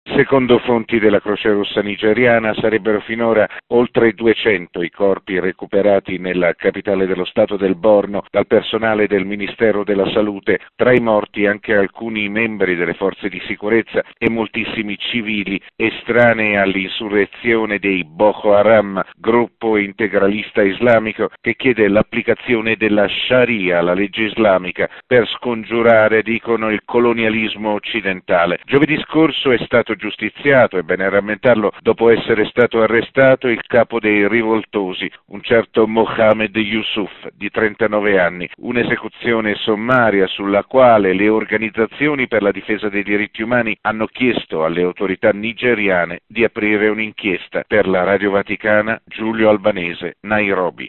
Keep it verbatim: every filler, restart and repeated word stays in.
Secondo fonti della Croce Rossa nigeriana sarebbero finora oltre duecento i corpi recuperati nella capitale dello Stato del Borno dal personale del Ministero della Salute, tra i morti anche alcuni membri delle forze di sicurezza e moltissimi civili estranei all'insurrezione dei Boko Haram, gruppo integralista islamico che chiede l'applicazione della Sharia, la legge islamica, per scongiurare, dicono, il colonialismo occidentale. Giovedì scorso è stato giustiziato, è bene rammentarlo, dopo essere stato arrestato il capo dei rivoltosi, un certo Mohamed Yusuf, di trentanove anni, un'esecuzione sommaria sulla quale le organizzazioni per la difesa dei diritti umani hanno chiesto alle autorità nigeriane di aprire un'inchiesta. Per la Radio Vaticana, Giulio Albanese, Nairobi.